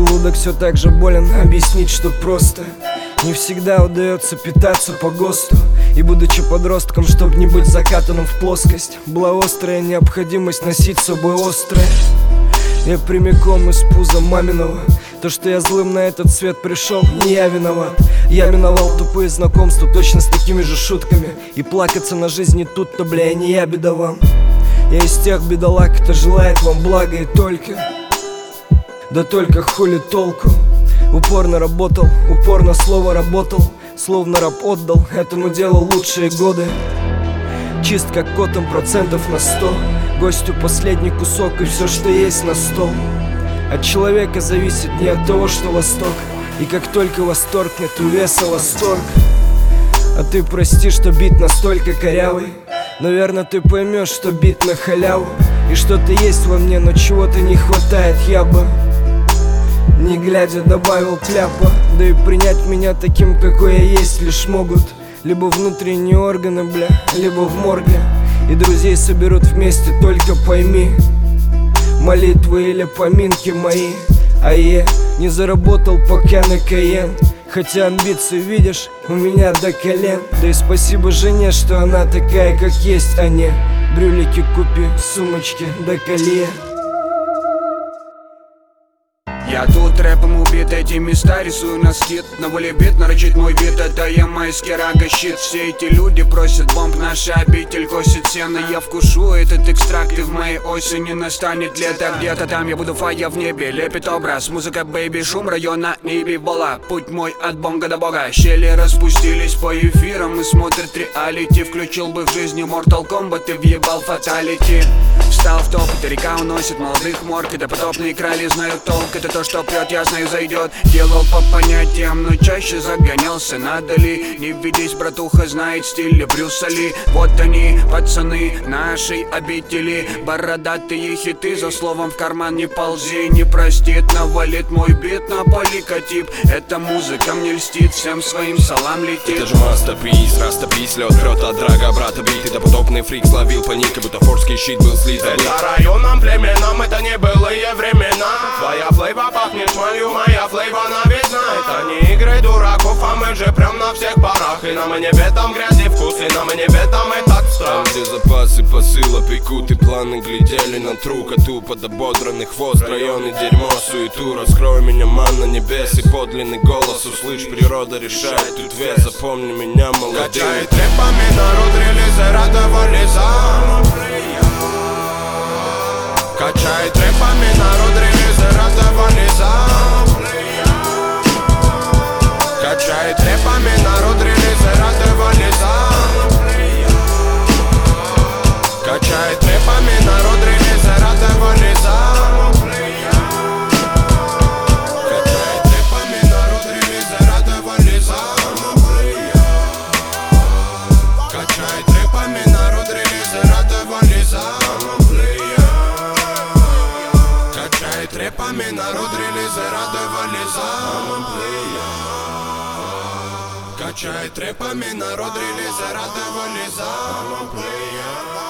Желудок все так же болен, объяснить, что просто не всегда удается питаться по ГОСТу. И будучи подростком, чтоб не быть закатанным в плоскость, была острая необходимость носить с собой острое. Я прямиком из пуза маминого. То, что я злым на этот свет пришел, не я виноват. Я миновал тупые знакомства точно с такими же шутками. И плакаться на жизни тут-то, бля, не я бедован. Я из тех бедолаг, кто желает вам блага и только. Да только хули толку. Упорно работал, упорно слово работал. Словно раб отдал этому делу лучшие годы. Чист как котом процентов на 100. Гостю последний кусок и все, что есть на стол. От человека зависит не от того, что восток. И как только восторг, нет у веса восторг. А ты прости, что бит настолько корявый. Наверное, ты поймешь, что бит на халяву. И что-то есть во мне, но чего-то не хватает, я бы не глядя добавил кляпа. Да и принять меня таким, какой я есть, лишь могут либо внутренние органы, бля, либо в морге. И друзей соберут вместе, только пойми, молитвы или поминки мои. А я не заработал пока на Каен. Хотя амбиции, видишь, у меня до колен. Да и спасибо жене, что она такая, как есть, а не брюлики купи, сумочки до колье. Я тут рэпом убит, эти места рисую на скид. На воле бит, нарочит мой вид, это я майский рага щит. Все эти люди просят бомб, наша обитель косит сено. Я вкушу этот экстракт, и в моей осени настанет лето. Где-то там я буду фая в небе, лепит образ. Музыка, бэйби, шум района, небе вола. Путь мой от бонга до бога. Щели распустились по эфирам и смотрят реалити. Включил бы в жизни Mortal Kombat и въебал фаталити. Встал в топ, эта река уносит молодых морг. Это потопные крали знают толк, это то, что прет, я знаю, зайдет. Делал по понятиям, но чаще загонялся. Надо ли? Не ведись, братуха, знает стиль Брюса Ли. Вот они, пацаны нашей обители. Бородатые хиты, за словом в карман не ползи. Не простит, навалит мой бит на поликотип. Эта музыка мне льстит, всем своим салам летит. Это же мастер-пис, растопись, лед прет от драга брата бит. Это потопный фрик словил паник, будто форский щит был слит. Это районам, племенам, это не былые времена. Твоя флейва пахнет шмалью, моя флейва новизна. Это не игры дураков, а мы же прям на всех парах. И нам и не бетом грязи вкус, и нам и не бетом этот страх. Там, где запасы посыла пекут и планы глядели на трук. А ту под ободранный хвост, районы дерьмо, суету. Раскрой меня, манна небес, и подлинный голос услышь. Природа решает тут вес, запомни меня молодым. Качает рэпами народ, релизы радовали за. Качает рэпами народ, релизы радовали за. Качает рэпами народ, релизы радовали за. Качает рэпами народ, релизы радовали за. Качает рэпами народ, релизы радовали за. Качает рэпами народ, релизы радовали за. Качает рэпами народ, релизы радовали за. Качает рэпами народ, релизы радовали за.